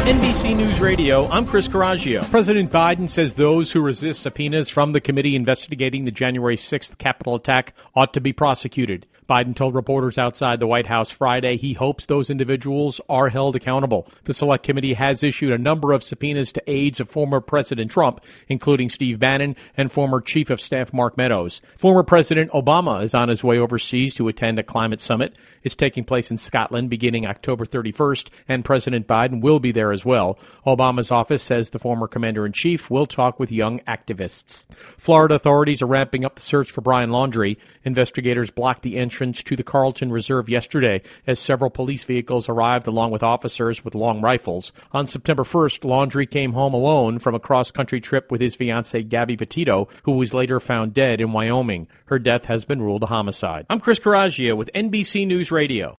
NBC News Radio, I'm Chris Coraggio. President Biden says those who resist subpoenas from the committee investigating the January 6th Capitol attack ought to be prosecuted. Biden told reporters outside the White House Friday he hopes those individuals are held accountable. The Select Committee has issued a number of subpoenas to aides of former President Trump, including Steve Bannon and former Chief of Staff Mark Meadows. Former President Obama is on his way overseas to attend a climate summit. It's taking place in Scotland beginning October 31st, and President Biden will be there as well. Obama's office says the former commander-in-chief will talk with young activists. Florida authorities are ramping up the search for Brian Laundrie. Investigators blocked the entrance to the Carlton Reserve yesterday as several police vehicles arrived along with officers with long rifles. On September 1st, Laundrie came home alone from a cross-country trip with his fiancée Gabby Petito, who was later found dead in Wyoming. Her death has been ruled a homicide. I'm Chris Coraggio with NBC News Radio.